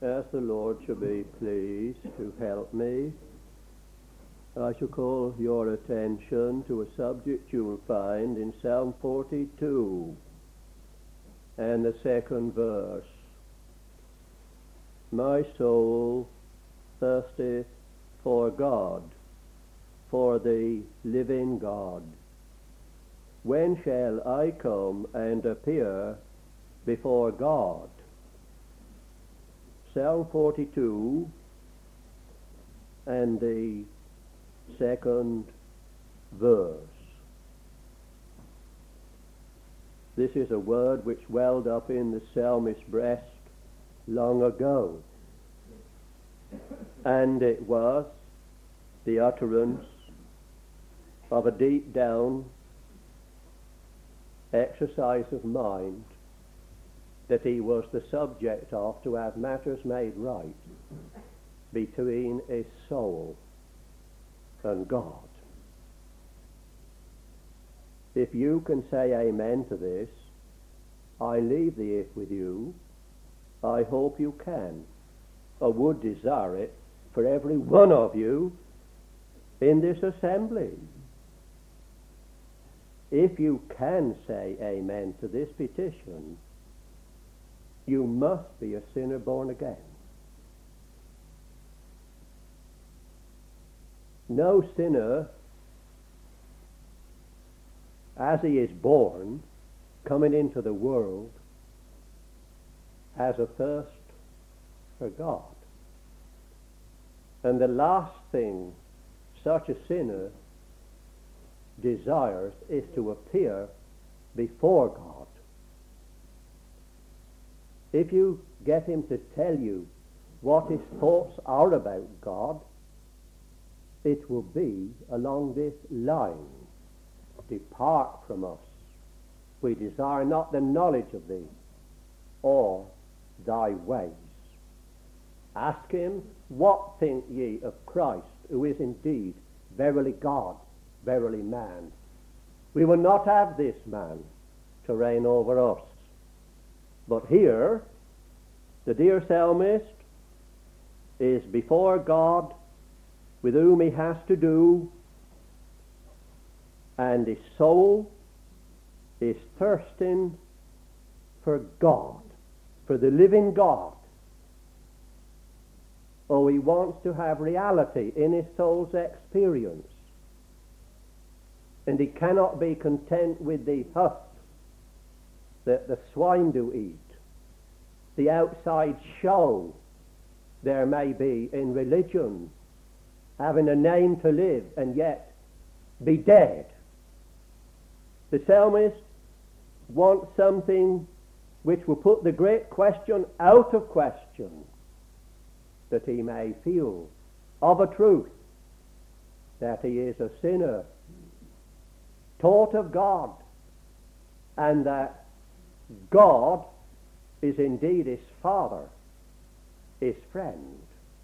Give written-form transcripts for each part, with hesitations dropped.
As the Lord shall be pleased to help me, I shall call your attention to a subject you will find in Psalm 42 and the second verse. My soul thirsteth for God, for the living God. When shall I come and appear before God? Psalm 42 and the second verse. This is a word which welled up in the psalmist's breast long ago, and it was the utterance of a deep down exercise of mind that he was the subject of, to have matters made right between his soul and God. If you can say amen to this, I leave the if with you. I hope you can. I would desire it for every one of you in this assembly. If you can say amen to this petition, you must be a sinner born again. No sinner, as he is born, coming into the world, has a thirst for God. And the last thing such a sinner desires is to appear before God. If you get him to tell you what his thoughts are about God, it will be along this line: depart from us. We desire not the knowledge of thee, or thy ways. Ask him, what think ye of Christ, who is indeed verily God, verily man? We will not have this man to reign over us. But here, the dear psalmist is before God, with whom he has to do, and his soul is thirsting for God, for the living God. Oh, he wants to have reality in his soul's experience. And he cannot be content with the husk that the swine do eat, the outside show there may be in religion, having a name to live and yet be dead. The psalmist wants something which will put the great question out of question, that he may feel of a truth that he is a sinner, taught of God, and that God is indeed his Father, his friend.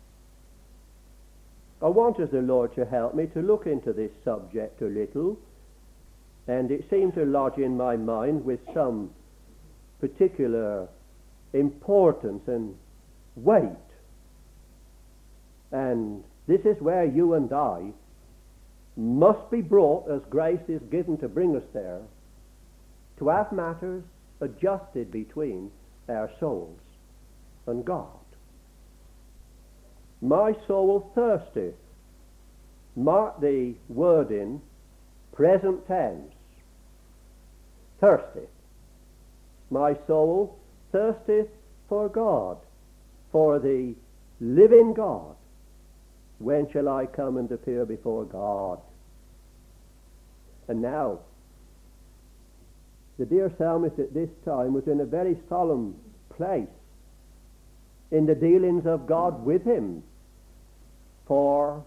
I want, as the Lord shall help me, to look into this subject a little, and it seemed to lodge in my mind with some particular importance and weight. And this is where you and I must be brought, as grace is given to bring us there, to have matters adjusted between our souls and God. My soul thirsteth. Mark the word in present tense. Thirsteth. My soul thirsteth for God, for the living God. When shall I come and appear before God? And now, the dear psalmist at this time was in a very solemn place in the dealings of God with him. For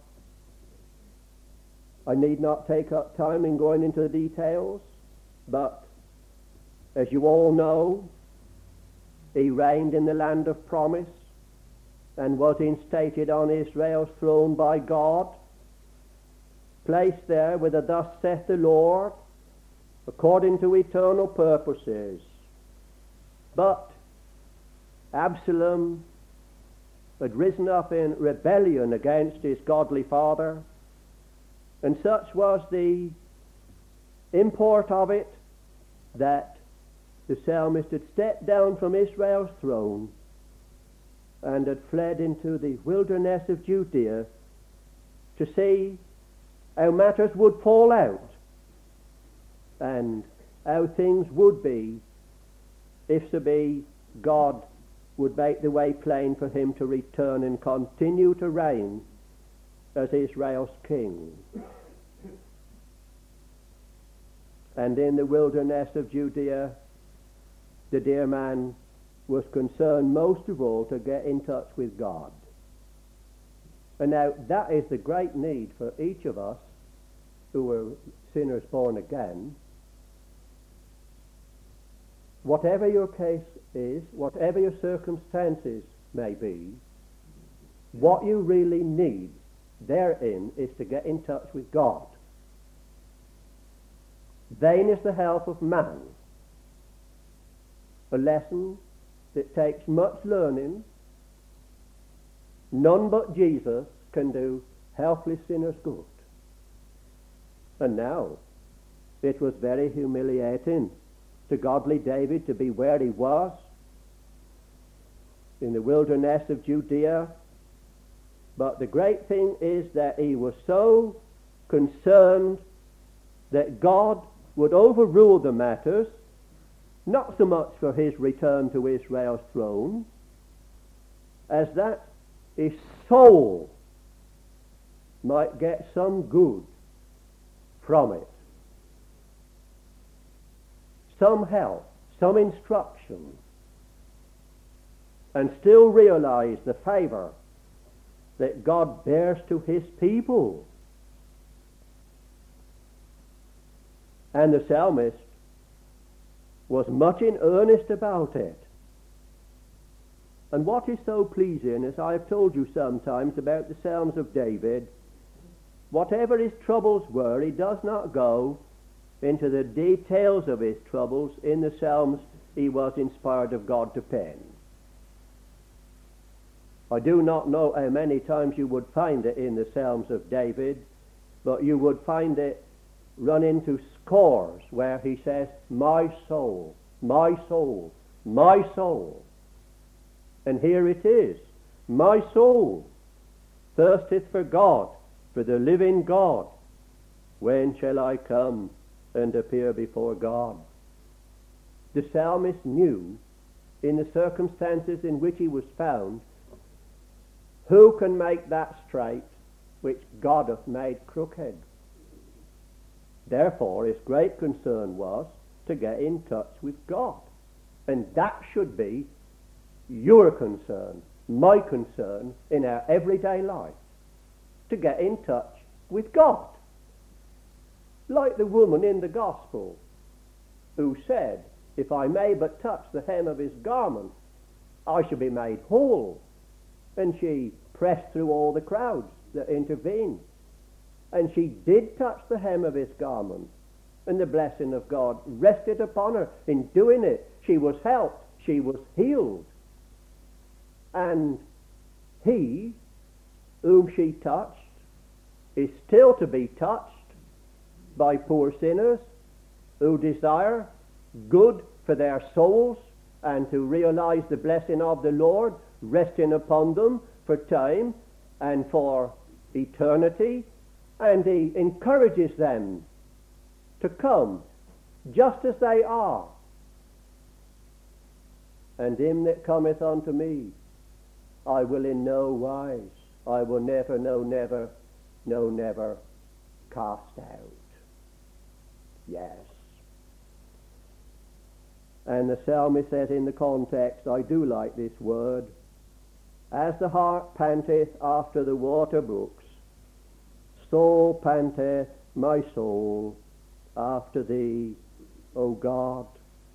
I need not take up time in going into the details, but as you all know, he reigned in the land of promise and was instated on Israel's throne by God, placed there with a thus saith the Lord, according to eternal purposes. But Absalom had risen up in rebellion against his godly father. And such was the import of it that the psalmist had stepped down from Israel's throne and had fled into the wilderness of Judea to see how matters would fall out and how things would be if so be God would make the way plain for him to return and continue to reign as Israel's king. And in the wilderness of Judea, the dear man was concerned most of all to get in touch with God. And now that is the great need for each of us who are sinners born again. Whatever your case is, whatever your circumstances may be, what you really need therein is to get in touch with God. Vain is the help of man, a lesson that takes much learning. None but Jesus can do helpless sinners good. And now, it was very humiliating to godly David to be where he was, in the wilderness of Judea. But the great thing is that he was so concerned that God would overrule the matters, not so much for his return to Israel's throne, as that his soul might get some good from it. Some help, some instruction, and still realize the favor that God bears to his people. And the psalmist was much in earnest about it. And what is so pleasing, as I have told you sometimes about the Psalms of David, whatever his troubles were, he does not go into the details of his troubles in the Psalms he was inspired of God to pen. I do not know how many times you would find it in the Psalms of David, but you would find it run into scores where he says, my soul, my soul, my soul. And here it is, my soul thirsteth for God, for the living God. When shall I come and appear before God? The psalmist knew, in the circumstances in which he was found, who can make that straight which God hath made crooked? Therefore, his great concern was to get in touch with God. And that should be your concern, my concern in our everyday life, to get in touch with God. Like the woman in the Gospel who said, if I may but touch the hem of his garment, I shall be made whole. And she pressed through all the crowds that intervened. And she did touch the hem of his garment, and the blessing of God rested upon her. In doing it, she was helped, she was healed. And he whom she touched is still to be touched by poor sinners who desire good for their souls and to realize the blessing of the Lord resting upon them for time and for eternity. And he encourages them to come just as they are. And him that cometh unto me, I will in no wise, I will never, no never cast out. Yes. And the psalmist says in the context, I do like this word, as the hart panteth after the water brooks, so panteth my soul after thee, O God.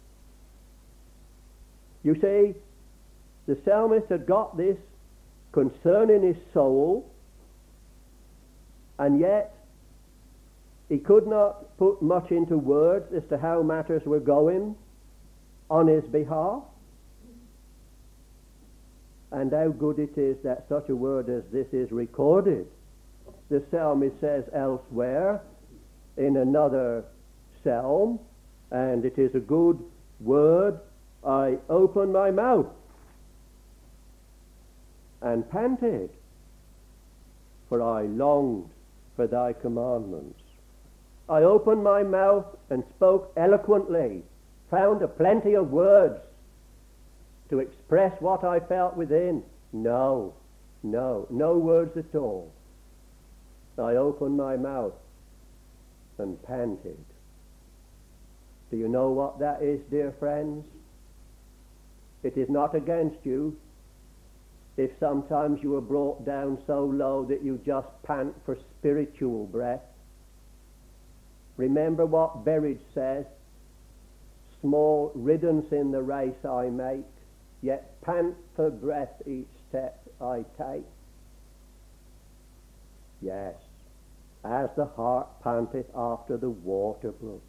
You see, the psalmist had got this concern in his soul, and yet he could not put much into words as to how matters were going on his behalf. And how good it is that such a word as this is recorded. The psalmist says elsewhere in another psalm, and it is a good word, I opened my mouth and panted, for I longed for thy commandments. I opened my mouth and spoke eloquently, found a plenty of words to express what I felt within. No words at all. I opened my mouth and panted. Do you know what that is, dear friends? It is not against you if sometimes you are brought down so low that you just pant for spiritual breath. Remember what Berridge says, small riddance in the race I make, yet pant for breath each step I take. Yes, as the hart panteth after the water brooks.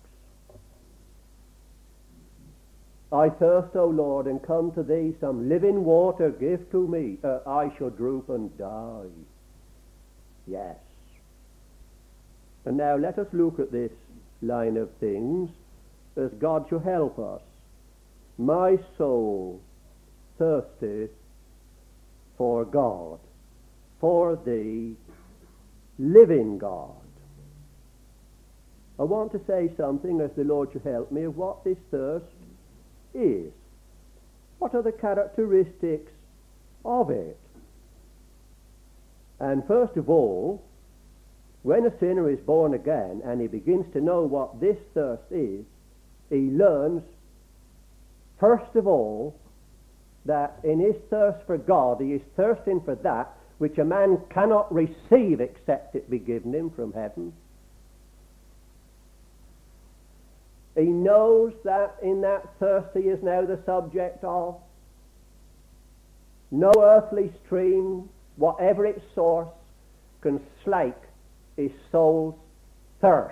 I thirst, O Lord, and come to thee, some living water give to me, or I shall droop and die. Yes. And now let us look at this line of things as God shall help us. My soul thirsteth for God, for the living God. I want to say something, as the Lord shall help me, of what this thirst is. What are the characteristics of it? And first of all, when a sinner is born again and he begins to know what this thirst is, he learns, first of all, that in his thirst for God, he is thirsting for that which a man cannot receive except it be given him from heaven. He knows that in that thirst he is now the subject of. No earthly stream, whatever its source, can slake his soul's thirst.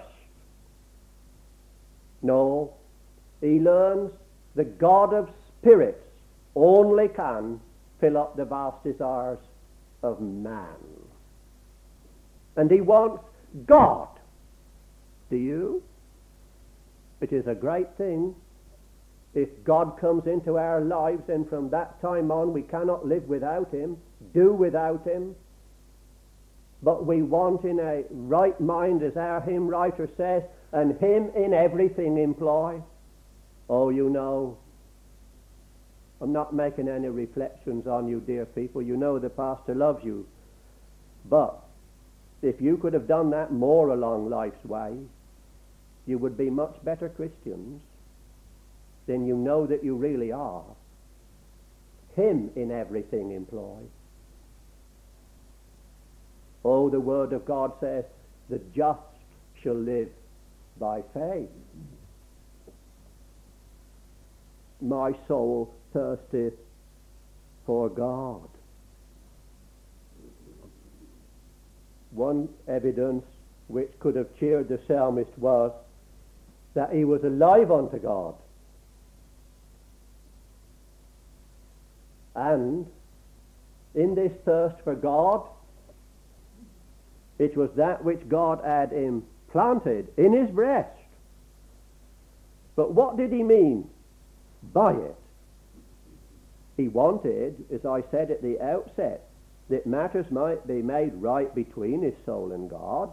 No, he learns the God of spirits only can fill up the vast desires of man. And he wants God. Do you? It is a great thing if God comes into our lives, and from that time on we cannot live without him, do without him. But we want in a right mind, as our hymn writer says, and him in everything employ. Oh, you know, I'm not making any reflections on you, dear people. You know the pastor loves you. But if you could have done that more along life's way, you would be much better Christians than you know that you really are. Him in everything employ. Oh, the Word of God says, the just shall live by faith. My soul thirsteth for God. One evidence which could have cheered the psalmist was that he was alive unto God. And in this thirst for God, it was that which God had implanted in his breast. But what did he mean by it? He wanted, as I said at the outset, that matters might be made right between his soul and God.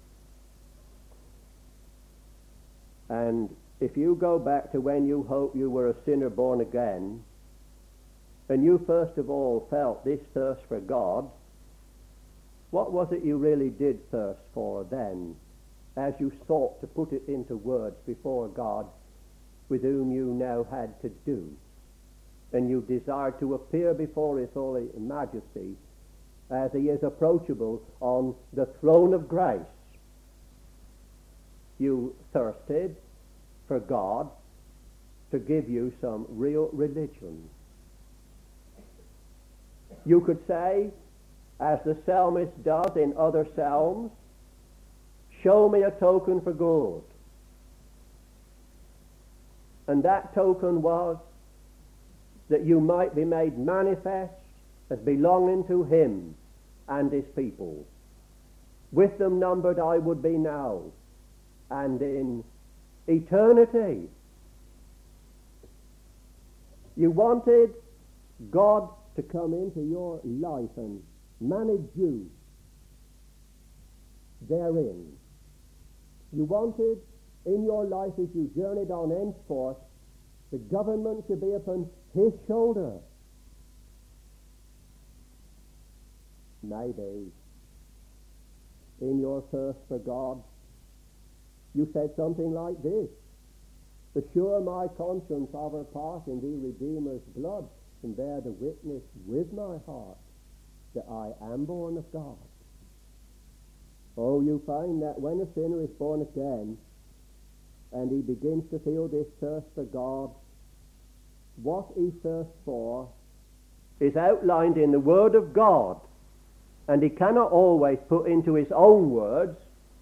And if you go back to when you hoped you were a sinner born again, and you first of all felt this thirst for God, what was it you really did thirst for then, as you sought to put it into words before God, with whom you now had to do, and you desired to appear before his holy majesty as he is approachable on the throne of grace? You thirsted for God to give you some real religion. You could say, as the psalmist does in other psalms, show me a token for good. And that token was that you might be made manifest as belonging to him and his people. With them numbered I would be now and in eternity. You wanted God to come into your life and manage you therein. You wanted in your life, as you journeyed on henceforth, the government to be upon his shoulder. Maybe in your thirst for God, you said something like this: "Assure my conscience of her part in the Redeemer's blood, and bear the witness with my heart that I am born of God." Oh, you find that when a sinner is born again and he begins to feel this thirst for God, what he thirsts for is outlined in the Word of God, and he cannot always put into his own words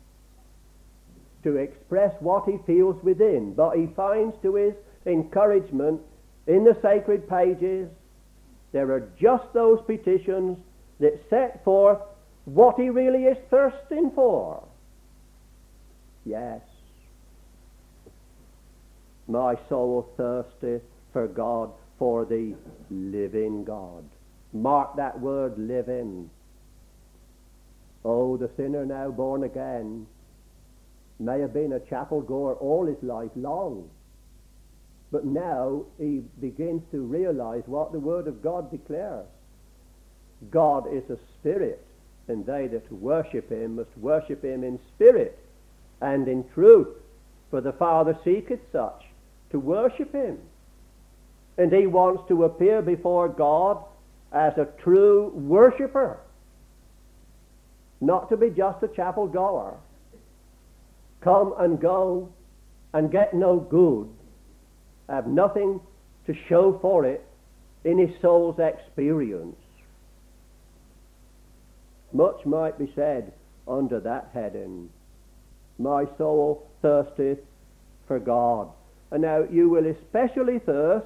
to express what he feels within, but he finds to his encouragement in the sacred pages there are just those petitions that set forth what he really is thirsting for. Yes, my soul thirsteth for God, for the living God. Mark that word, living. Oh, the sinner now born again may have been a chapel goer all his life long, but now he begins to realize what the Word of God declares. God is a spirit, and they that worship him must worship him in spirit and in truth, for the Father seeketh such to worship him. And he wants to appear before God as a true worshipper, not to be just a chapel goer, come and go and get no good, have nothing to show for it in his soul's experience. Much might be said under that heading. My soul thirsteth for God. And now you will especially thirst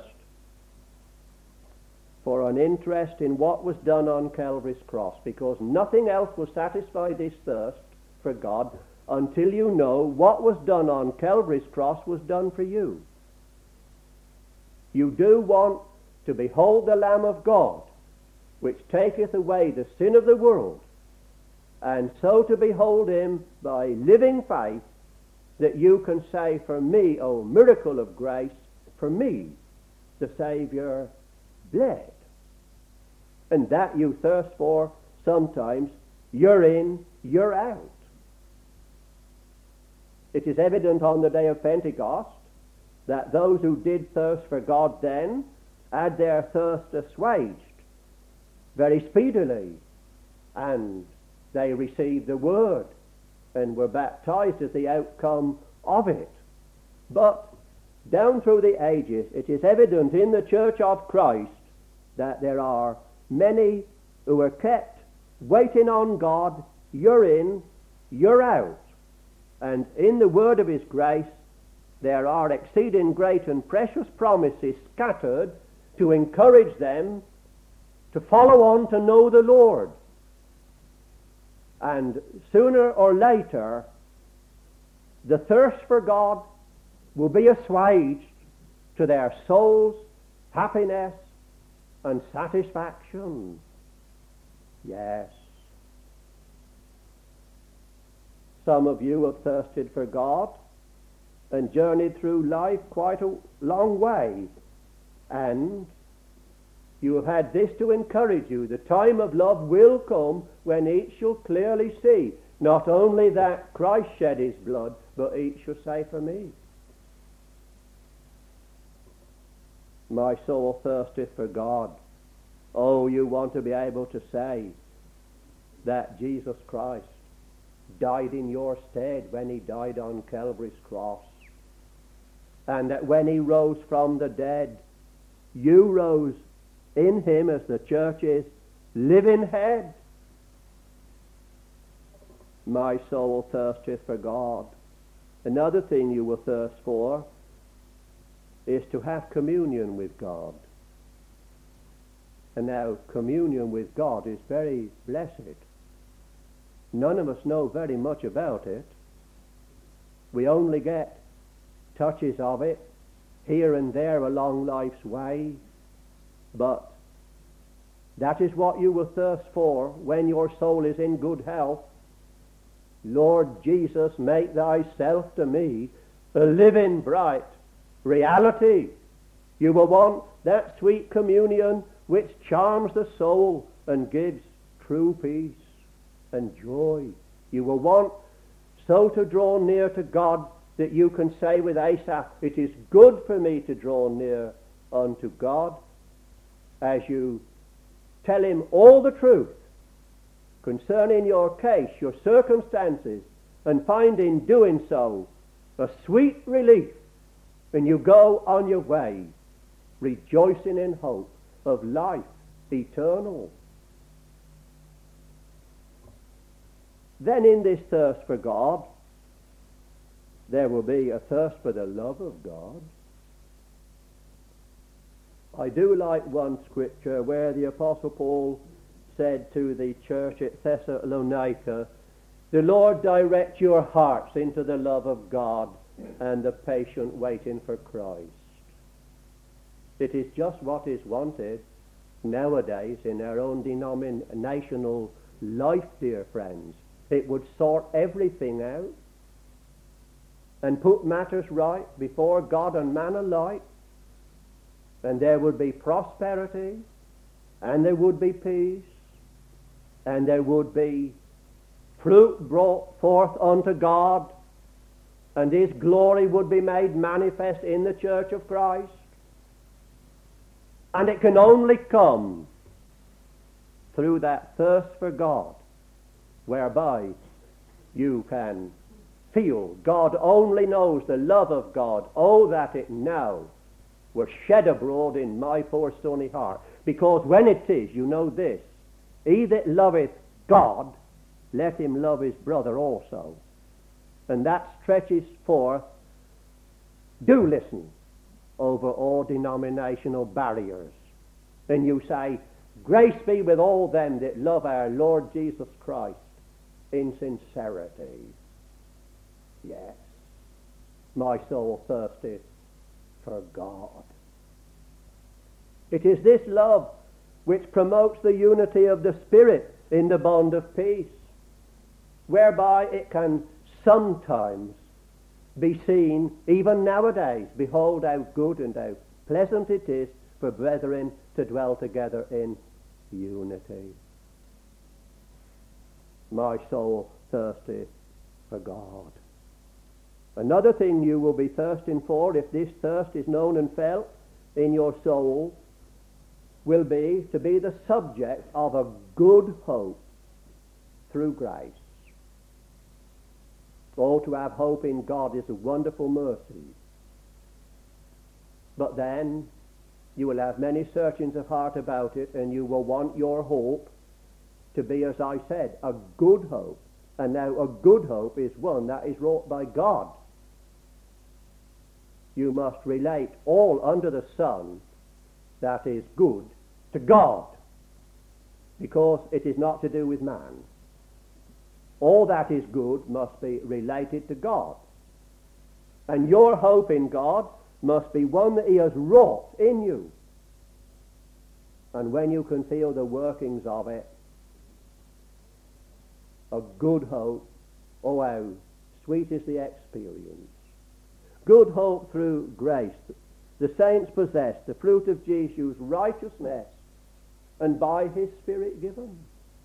for an interest in what was done on Calvary's cross, because nothing else will satisfy this thirst for God until you know what was done on Calvary's cross was done for you. You do want to behold the Lamb of God, which taketh away the sin of the world, and so to behold him by living faith, that you can say, "For me, O miracle of grace, for me the Saviour bled." And that you thirst for sometimes, you're in, you're out. It is evident on the day of Pentecost that those who did thirst for God then had their thirst assuaged very speedily, and they received the Word and were baptized as the outcome of it. But down through the ages, it is evident in the Church of Christ that there are many who are kept waiting on God. You're in, you're out. And in the word of his grace, there are exceeding great and precious promises scattered to encourage them to follow on to know the Lord. And sooner or later, the thirst for God will be assuaged to their soul's happiness and satisfaction. Yes. Some of you have thirsted for God and journeyed through life quite a long way, and you have had this to encourage you: the time of love will come when each shall clearly see not only that Christ shed his blood, but each shall say, "For me." My soul thirsteth for God. Oh, you want to be able to say that Jesus Christ died in your stead when he died on Calvary's cross, and that when he rose from the dead, you rose in him as the church's living head. My soul thirsteth for God. Another thing you will thirst for is to have communion with God. And now communion with God is very blessed. None of us know very much about it. We only get touches of it here and there along life's way. But that is what you will thirst for when your soul is in good health. Lord Jesus, make thyself to me a living, bright reality. You will want that sweet communion which charms the soul and gives true peace and joy. You will want so to draw near to God that you can say with Asaph, it is good for me to draw near unto God, as you tell him all the truth concerning your case, your circumstances, and find in doing so a sweet relief, and you go on your way rejoicing in hope of life eternal. Then in this thirst for God, there will be a thirst for the love of God. I do like one scripture where the Apostle Paul said to the church at Thessalonica, the Lord direct your hearts into the love of God and the patient waiting for Christ. It is just what is wanted nowadays in our own denominational life, dear friends. It would sort everything out and put matters right before God and man alike, and there would be prosperity, and there would be peace, and there would be fruit brought forth unto God, and his glory would be made manifest in the church of Christ. And it can only come through that thirst for God, whereby you can feel God only knows the love of God. Oh, that it now were shed abroad in my poor stony heart. Because when it is, you know this, he that loveth God, let him love his brother also. And that stretches forth, do listen, over all denominational barriers. And you say, grace be with all them that love our Lord Jesus Christ in sincerity. Yes, my soul thirsteth for God. It is this love which promotes the unity of the Spirit in the bond of peace, whereby it can sometimes be seen, even nowadays, behold how good and how pleasant it is for brethren to dwell together in unity. My soul thirsteth for God. Another thing you will be thirsting for, if this thirst is known and felt in your soul, will be to be the subject of a good hope through grace. Oh, to have hope in God is a wonderful mercy. But then you will have many searchings of heart about it, and you will want your hope to be, as I said, a good hope. And now a good hope is one that is wrought by God. You must relate all under the sun that is good to God, because it is not to do with man. All that is good must be related to God. And your hope in God must be one that he has wrought in you. And when you can feel the workings of it, a good hope, oh how sweet is the experience. Good hope through grace. The saints possess the fruit of Jesus' righteousness, and by his Spirit given.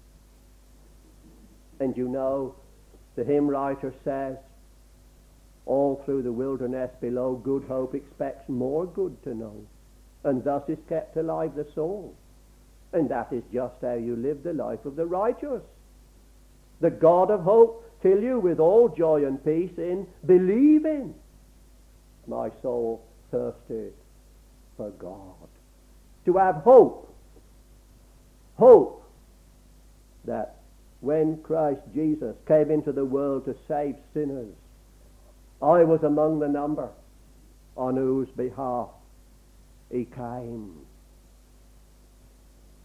And you know, the hymn writer says, all through the wilderness below, good hope expects more good to know, and thus is kept alive the soul. And that is just how you live the life of the righteous. The God of hope fill you with all joy and peace in believing. My soul thirsted for God. To have hope. Hope that when Christ Jesus came into the world to save sinners, I was among the number on whose behalf he came.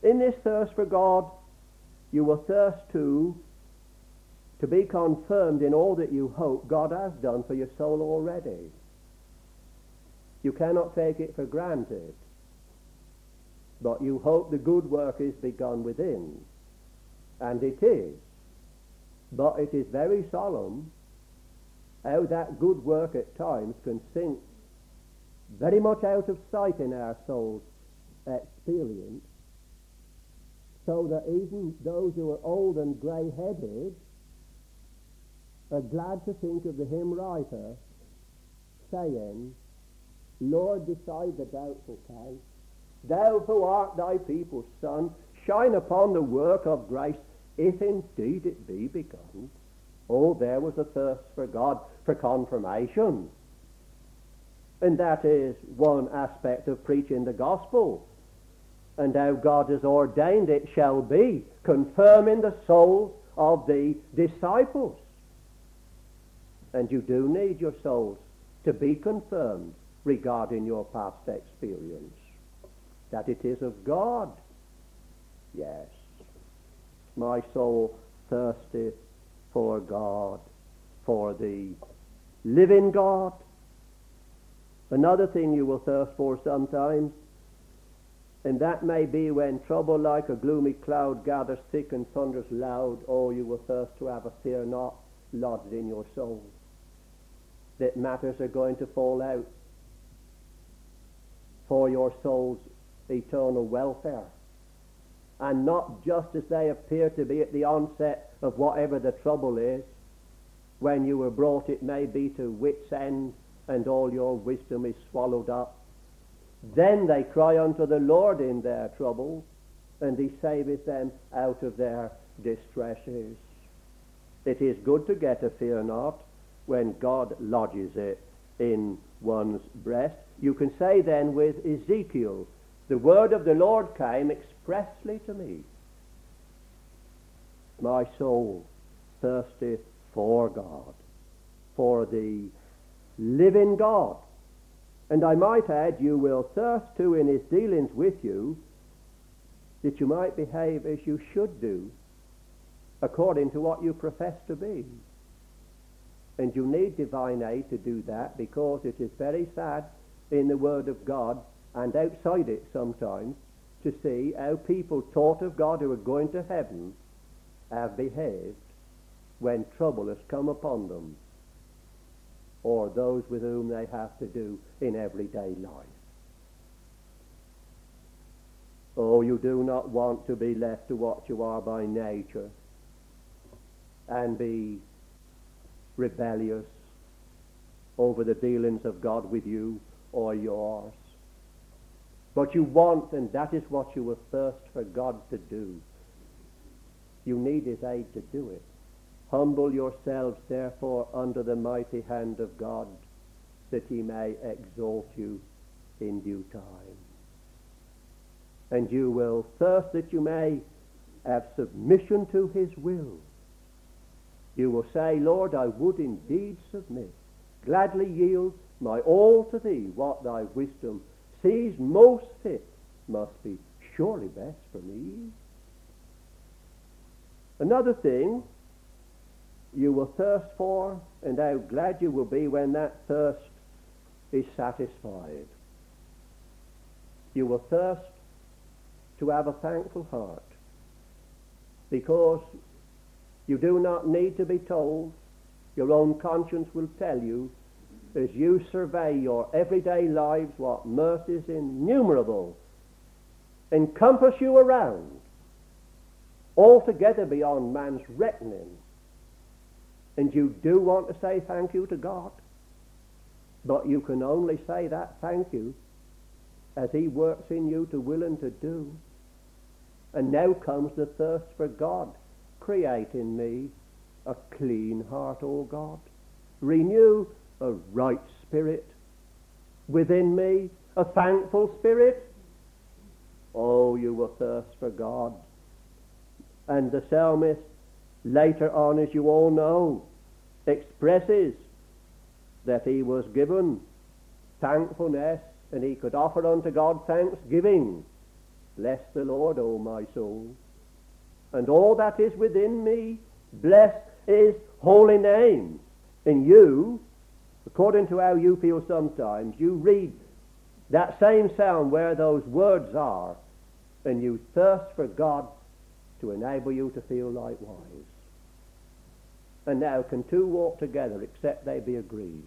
In this thirst for God, you will thirst to be confirmed in all that you hope God has done for your soul already. You cannot take it for granted, but you hope the good work is begun within, and it is. But it is very solemn how that good work at times can sink very much out of sight in our soul's experience, so that even those who are old and grey-headed are glad to think of the hymn writer saying, Lord, decide the doubtful case. Thou who art thy people's son, shine upon the work of grace, if indeed it be begun. Oh, there was a thirst for God, for confirmation. And that is one aspect of preaching the gospel. And how God has ordained it shall be, confirming the souls of the disciples. And you do need your souls to be confirmed regarding your past experience, that it is of God. Yes, my soul thirsteth for God, for the living God. Another thing you will thirst for sometimes, and that may be when trouble like a gloomy cloud gathers thick and thunders loud. Oh, you will thirst to have a fear not lodged in your soul, that matters are going to fall out for your soul's eternal welfare, and not just as they appear to be at the onset of whatever the trouble is. When you were brought, it may be, to wit's end, and all your wisdom is swallowed up. Then they cry unto the Lord in their trouble, and he saveth them out of their distresses. It is good to get a fear not when God lodges it in one's breast. You can say then with Ezekiel, the word of the Lord came expressly to me. My soul thirsteth for God, for the living God. And I might add, you will thirst too in his dealings with you, that you might behave as you should do, according to what you profess to be. And you need divine aid to do that, because it is very sad in the Word of God, and outside it sometimes, to see how people taught of God who are going to heaven have behaved when trouble has come upon them, or those with whom they have to do in everyday life. Oh, you do not want to be left to what you are by nature and be rebellious over the dealings of God with you or yours. But you want, and that is what you will thirst for God to do. You need his aid to do it. Humble yourselves, therefore, under the mighty hand of God, that he may exalt you in due time. And you will thirst that you may have submission to his will. You will say, Lord, I would indeed submit, gladly yield my all to thee. What thy wisdom sees most fit must be surely best for me. Another thing you will thirst for, and how glad you will be when that thirst is satisfied. You will thirst to have a thankful heart, because you do not need to be told. Your own conscience will tell you, as you survey your everyday lives, what mercies innumerable encompass you around, altogether beyond man's reckoning. And you do want to say thank you to God, but you can only say that thank you as he works in you to will and to do. And now comes the thirst for God. Create in me a clean heart, O God. Renew a right spirit within me, a thankful spirit. Oh, you will thirst for God. And the psalmist, later on, as you all know, expresses that he was given thankfulness, and he could offer unto God thanksgiving Bless the Lord, O my soul, and all that is within me, bless his holy name. And you, according to how you feel sometimes, you read that same psalm where those words are, and you thirst for God to enable you to feel likewise. And now can two walk together except they be agreed?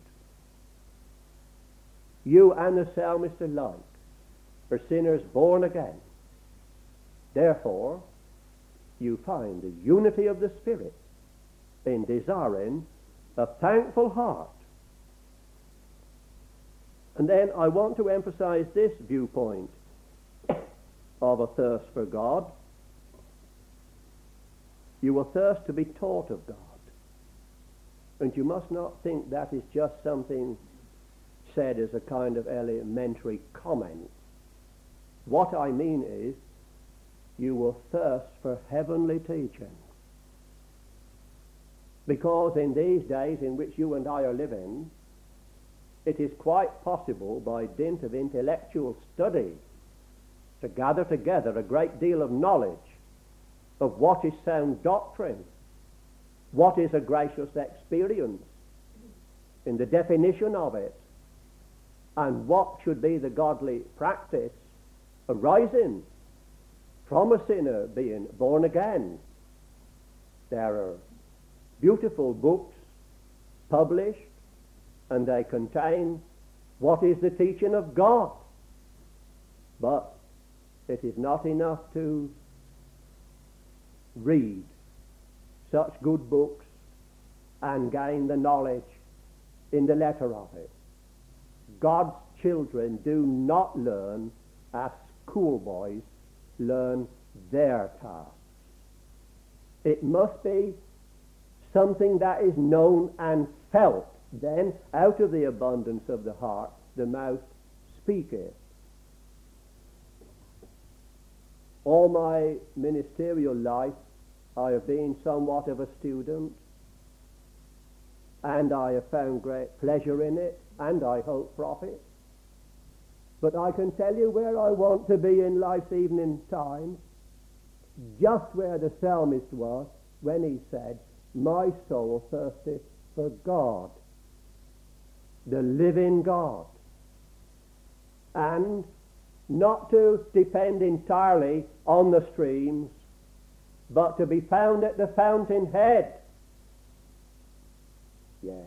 You and the psalmist alike are sinners born again. Therefore, you find the unity of the Spirit in desiring a thankful heart. And then I want to emphasize this viewpoint of a thirst for God. You will thirst to be taught of God. And you must not think that is just something said as a kind of elementary comment. What I mean is, you will thirst for heavenly teaching. Because in these days in which you and I are living, it is quite possible by dint of intellectual study to gather together a great deal of knowledge of what is sound doctrine, what is a gracious experience in the definition of it, and what should be the godly practice arising from a sinner being born again. There are beautiful books published, and they contain what is the teaching of God. But it is not enough to read such good books and gain the knowledge in the letter of it. God's children do not learn as schoolboys learn their tasks. It must be something that is known and felt. Then, out of the abundance of the heart, the mouth speaketh. All my ministerial life, I have been somewhat of a student, and I have found great pleasure in it, and I hope profit. But I can tell you where I want to be in life's evening time, just where the psalmist was when he said, my soul thirsteth for God, the living God. And not to depend entirely on the streams, but to be found at the fountainhead. Yes.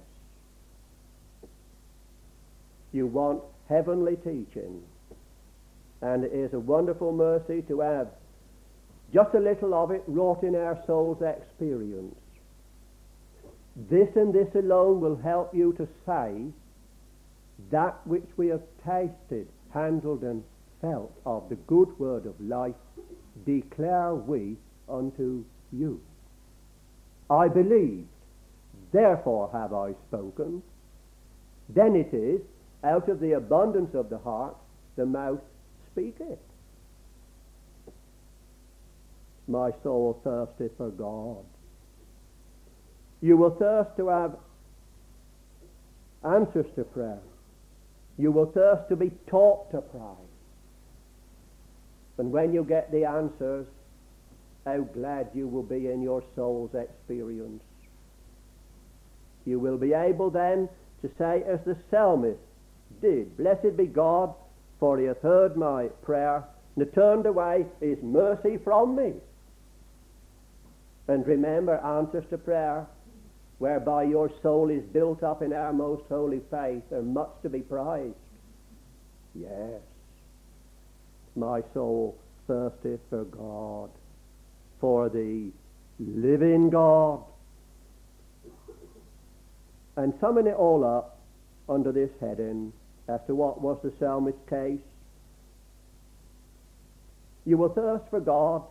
You want heavenly teaching, and it is a wonderful mercy to have just a little of it wrought in our soul's experience. This and this alone will help you to say, that which we have tasted, handled, and felt of the good word of life, declare we unto you. I believed, therefore have I spoken. Then it is, out of the abundance of the heart, the mouth speaketh. My soul thirsteth for God. You will thirst to have answers to prayer. You will thirst to be taught to pray. And when you get the answers, how glad you will be in your soul's experience. You will be able then to say, as the psalmist did, blessed be God, for he hath heard my prayer, and turned away his mercy from me. And remember, answers to prayer, whereby your soul is built up in our most holy faith, are much to be prized. Yes, my soul thirsteth for God, for the living God. And summing it all up under this heading, as to what was the psalmist's case, you will thirst for God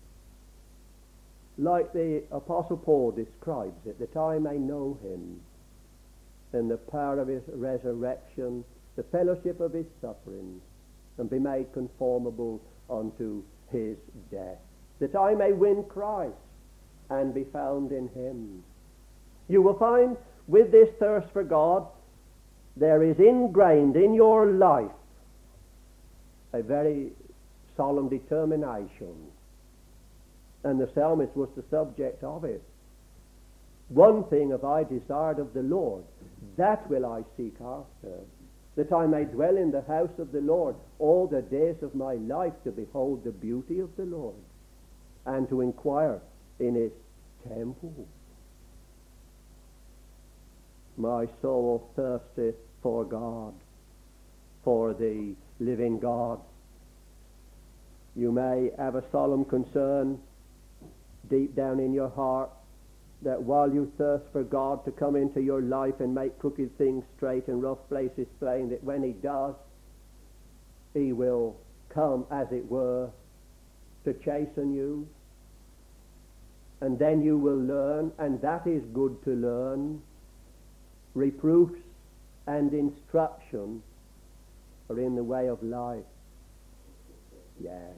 like the Apostle Paul describes it, that I may know him in the power of his resurrection, the fellowship of his sufferings, and be made conformable unto his death, that I may win Christ and be found in him. You will find with this thirst for God, there is ingrained in your life a very solemn determination. And the psalmist was the subject of it. One thing have I desired of the Lord, that will I seek after, that I may dwell in the house of the Lord all the days of my life, to behold the beauty of the Lord, and to inquire in his temple. My soul thirsteth for God, for the living God. You may have a solemn concern deep down in your heart that while you thirst for God to come into your life and make crooked things straight and rough places plain, that when he does, he will come, as it were, to chasten you. And then you will learn, and that is good to learn, reproofs and instruction are in the way of life. Yes.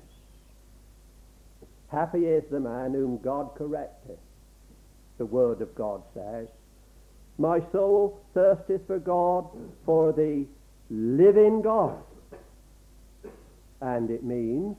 Happy is the man whom God correcteth, the word of God says. My soul thirsteth for God, for the living God. And it means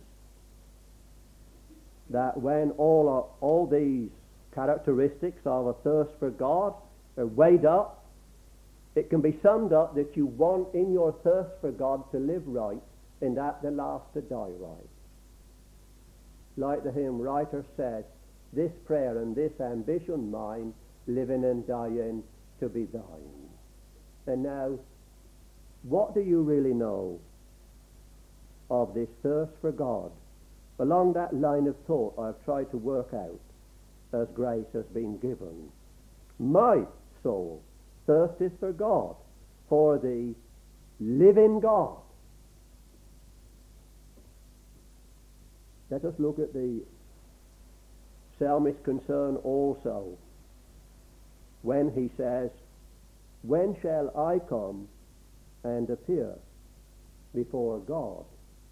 that when all these characteristics of a thirst for God are weighed up, it can be summed up that you want in your thirst for God to live right, and at the last to die right. Like the hymn writer says, this prayer and this ambition mine, living and dying to be thine. And now, what do you really know of this thirst for God? Along that line of thought I've tried to work out as grace has been given. My soul thirsteth for God, for the living God. Let us look at the psalmist's concern also when he says, when shall I come and appear before God?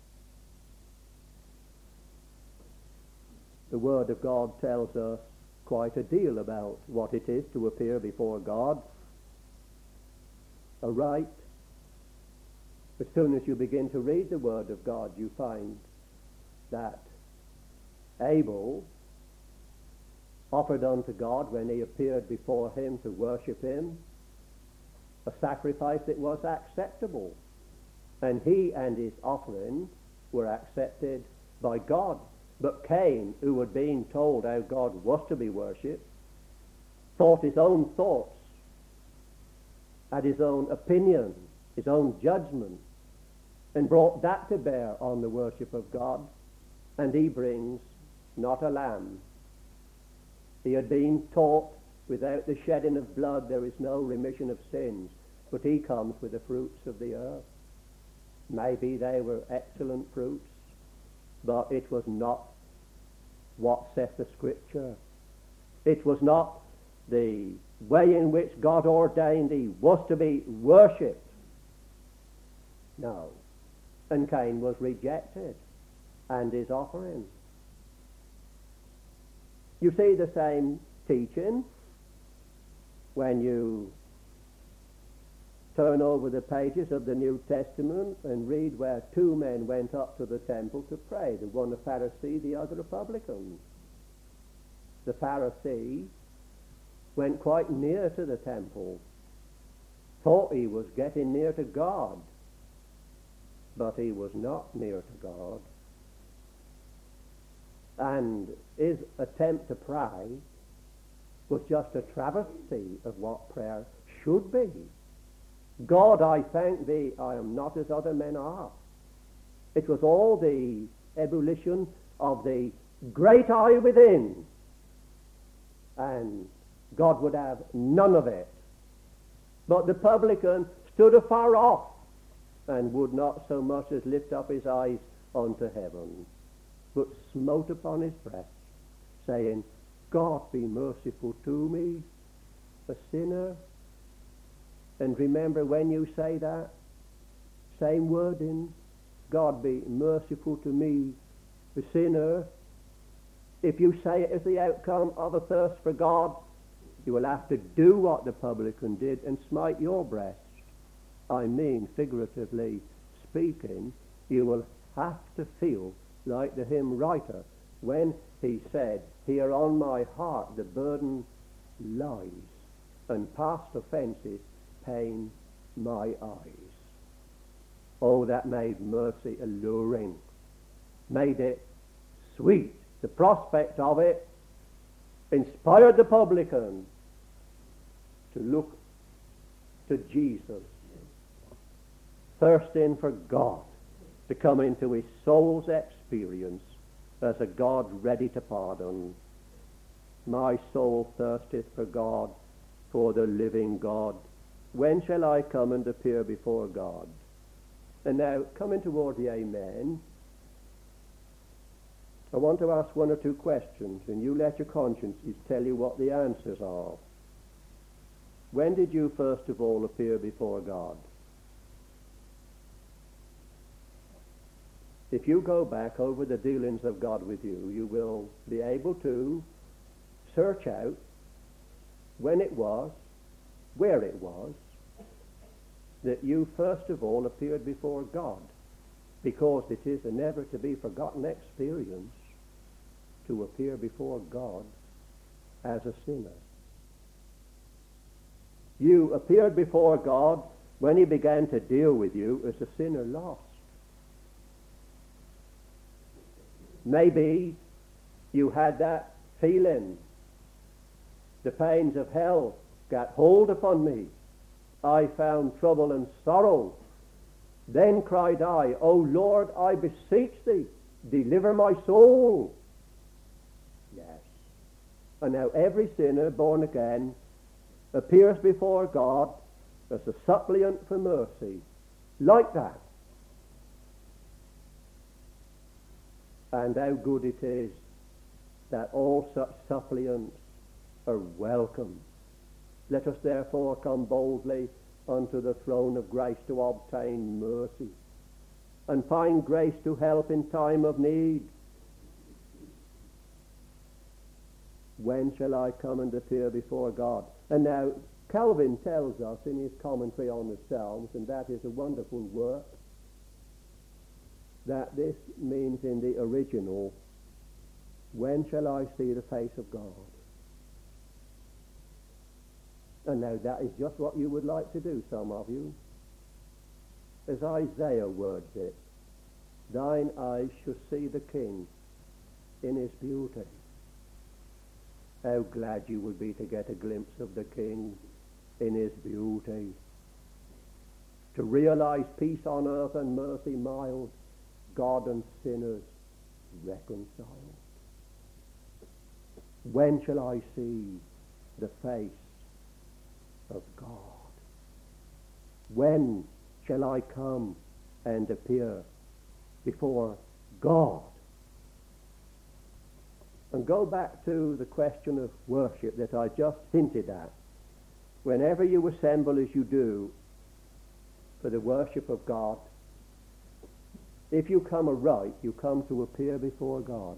The Word of God tells us quite a deal about what it is to appear before God. Aright, as soon as you begin to read the Word of God, you find that Abel offered unto God, when he appeared before him to worship him, a sacrifice that was acceptable. And he and his offering were accepted by God. But Cain, who had been told how God was to be worshipped, thought his own thoughts, had his own opinion, his own judgment, and brought that to bear on the worship of God. And he brings not a lamb. He had been taught, without the shedding of blood there is no remission of sins. But he comes with the fruits of the earth. Maybe they were excellent fruits, but it was not what saith the Scripture. It was not the way in which God ordained he was to be worshipped. No. And Cain was rejected, and his offering. You see the same teaching when you turn over the pages of the New Testament and read where two men went up to the temple to pray, the one a Pharisee, the other a publican. The Pharisee went quite near to the temple, thought he was getting near to God, but he was not near to God. And his attempt to pray was just a travesty of what prayer should be. God, I thank thee, I am not as other men are. It was all the ebullition of the great I within, and God would have none of it. But the publican stood afar off and would not so much as lift up his eyes unto heaven, but smote upon his breast, saying, God be merciful to me, a sinner. And remember, when you say that, same wording, God be merciful to me, a sinner, if you say it as the outcome of a thirst for God, you will have to do what the publican did and smite your breast. I mean, figuratively speaking, you will have to feel like the hymn writer, when he said, "Here on my heart the burden lies, and past offences pain my eyes." Oh, that made mercy alluring, made it sweet. The prospect of it inspired the publican to look to Jesus, thirsting for God, to come into his soul's experience as a God ready to pardon. My soul thirsteth for God, for the living God. When shall I come and appear before God? And now, coming toward the amen, I want to ask one or two questions, and you let your consciences tell you what the answers are. When did you first of all appear before God? If you go back over the dealings of God with you, you will be able to search out when it was, where it was, that you first of all appeared before God, because it is a never to be forgotten experience to appear before God as a sinner. You appeared before God when he began to deal with you as a sinner lost. Maybe you had that feeling, the pains of hell got hold upon me. I found trouble and sorrow. Then cried I, O Lord, I beseech thee, deliver my soul. Yes. And now every sinner born again appears before God as a suppliant for mercy, like that. And how good it is that all such suppliants are welcome. Let us therefore come boldly unto the throne of grace to obtain mercy and find grace to help in time of need. When shall I come and appear before God? And now Calvin tells us in his commentary on the Psalms, and that is a wonderful work, that this means in the original, when shall I see the face of God? And now that is just what you would like to do, some of you. As Isaiah words it, thine eyes shall see the King in his beauty. How glad you would be to get a glimpse of the King in his beauty. To realize peace on earth and mercy mild, God and sinners reconciled. When shall I see the face of God? When shall I come and appear before God? And go back to the question of worship that I just hinted at. Whenever you assemble as you do for the worship of God, if you come aright, you come to appear before God.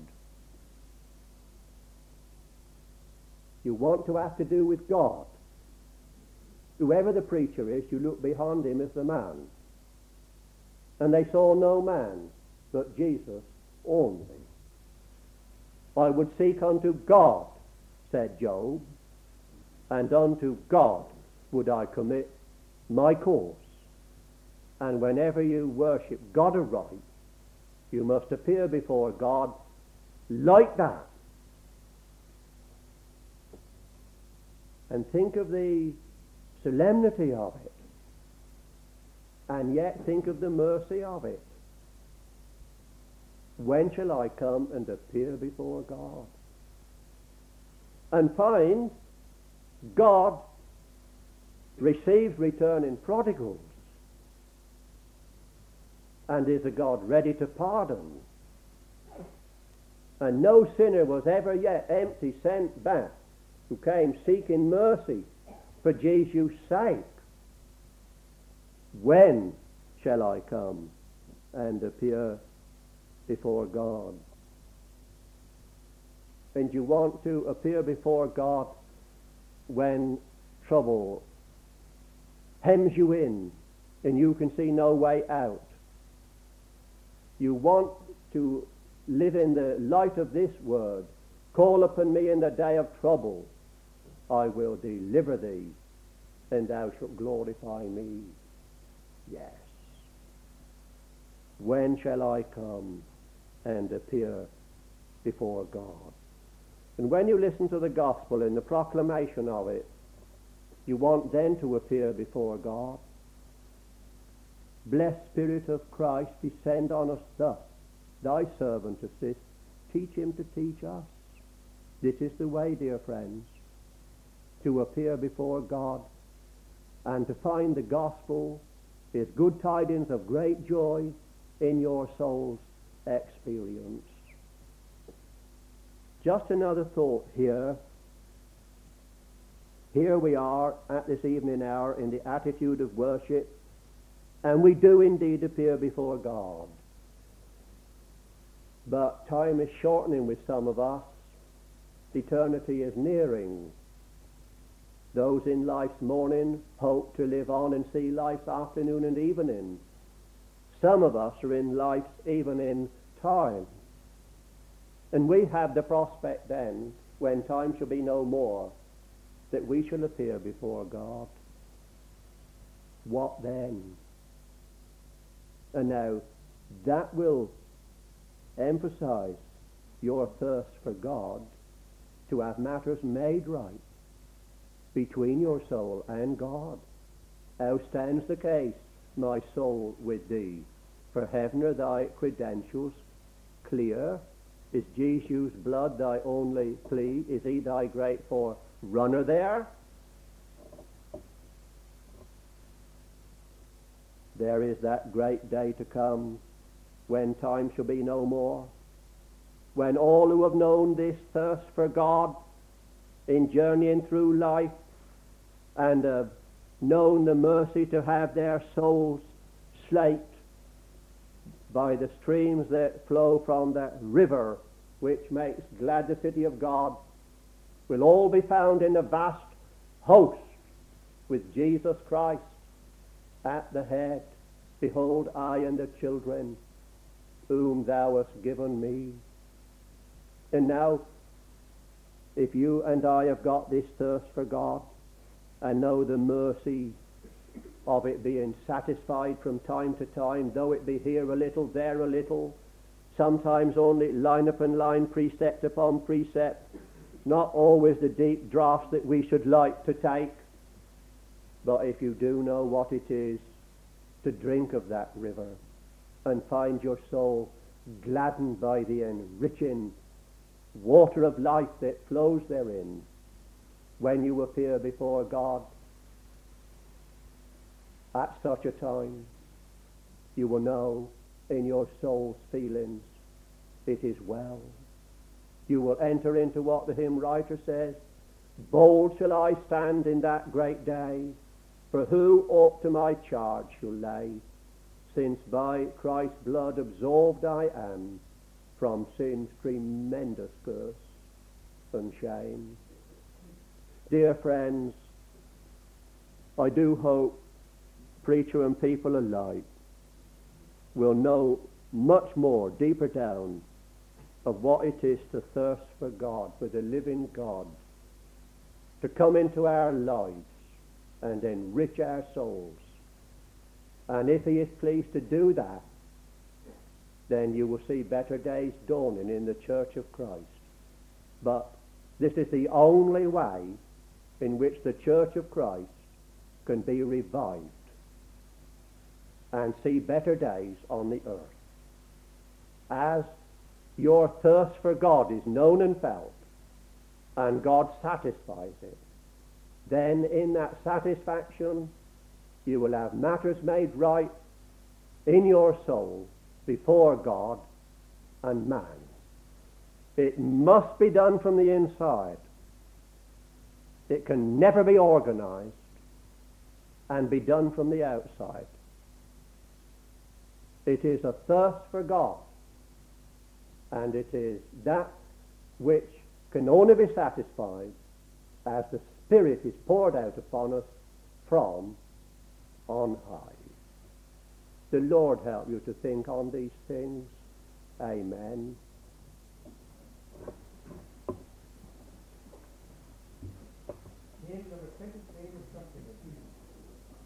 You want to have to do with God. Whoever the preacher is, you look behind him as the man. And they saw no man but Jesus only. I would seek unto God, said Job, and unto God would I commit my cause. And whenever you worship God aright, you must appear before God like that. And think of the solemnity of it, and yet think of the mercy of it. When shall I come and appear before God? And find God receives returning prodigals and is a God ready to pardon. And no sinner was ever yet empty sent back who came seeking mercy for Jesus' sake. When shall I come and appear before God? And you want to appear before God when trouble hems you in and you can see no way out. You want to live in the light of this word. Call upon me in the day of trouble. I will deliver thee, and thou shalt glorify me. Yes. When shall I come and appear before God? And when you listen to the gospel and the proclamation of it, you want then to appear before God. Blessed Spirit of Christ, descend on us thus. Thy servant assist. Teach him to teach us. This is the way, dear friends, to appear before God and to find the gospel is good tidings of great joy in your soul's experience. Just another thought here. Here we are at this evening hour in the attitude of worship, and we do indeed appear before God. But time is shortening with some of us. Eternity is nearing. Those in life's morning hope to live on and see life's afternoon and evening. Some of us are in life's evening time. And we have the prospect then, when time shall be no more, that we shall appear before God. What then? And now, that will emphasize your thirst for God, to have matters made right between your soul and God. How stands the case, my soul, with thee? For heaven are thy credentials clear? Is Jesus' blood thy only plea? Is he thy great forerunner there? There is that great day to come when time shall be no more, when all who have known this thirst for God in journeying through life and have known the mercy to have their souls slaked by the streams that flow from that river which makes glad the city of God, will all be found in a vast host with Jesus Christ at the head. Behold, I and the children whom thou hast given me. And now, if you and I have got this thirst for God and know the mercy of it being satisfied from time to time, though it be here a little, there a little, sometimes only line upon line, precept upon precept, not always the deep draughts that we should like to take, but if you do know what it is to drink of that river and find your soul gladdened by the enriching water of life that flows therein, when you appear before God, at such a time, you will know in your soul's feelings, it is well. You will enter into what the hymn writer says, bold shall I stand in that great day, for who aught to my charge shall lay, since by Christ's blood absolved I am from sin's tremendous curse and shame. Dear friends, I do hope preacher and people alike will know much more deeper down of what it is to thirst for God, for the living God, to come into our lives and enrich our souls. And if he is pleased to do that, then you will see better days dawning in the Church of Christ. But this is the only way in which the Church of Christ can be revived and see better days on the earth. As your thirst for God is known and felt, and God satisfies it, then in that satisfaction you will have matters made right in your soul before God and man. It must be done from the inside. It can never be organized and be done from the outside. It is a thirst for God, and it is that which can only be satisfied as the Spirit is poured out upon us from on high. The Lord help you to think on these things. Amen. David, on the 23rd of